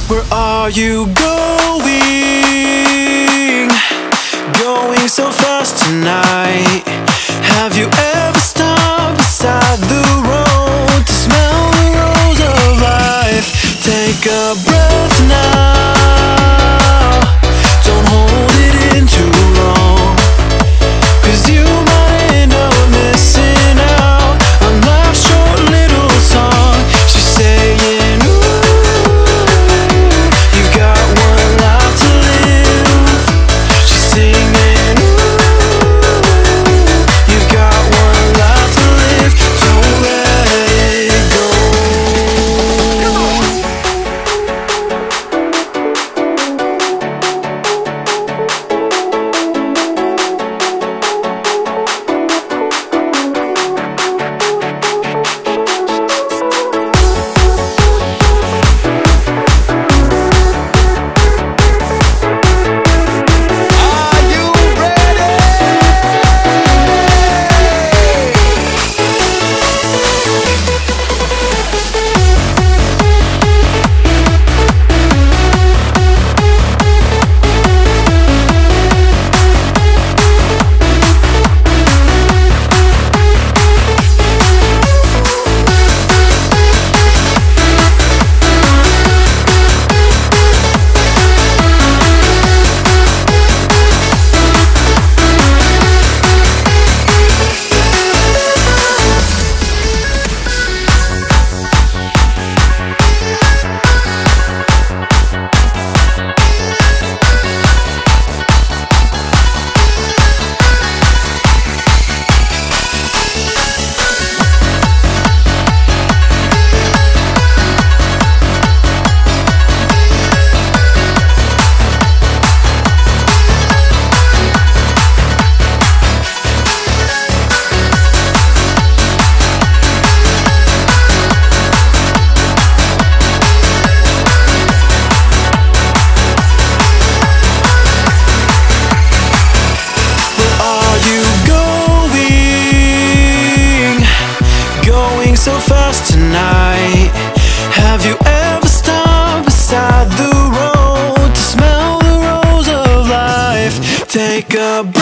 Where are you going? Going so fast tonight. Have you ever stopped beside the road to smell the rose of life? Take a breath now. Don't hold it in too long, 'cause you might end up missing out on life's short little song. She's saying, ooh, you've got one life to live. She's singing, ooh, you've got one life to live. Don't let it go. So fast tonight. Have you ever stopped beside the road to smell the rose of life? Take a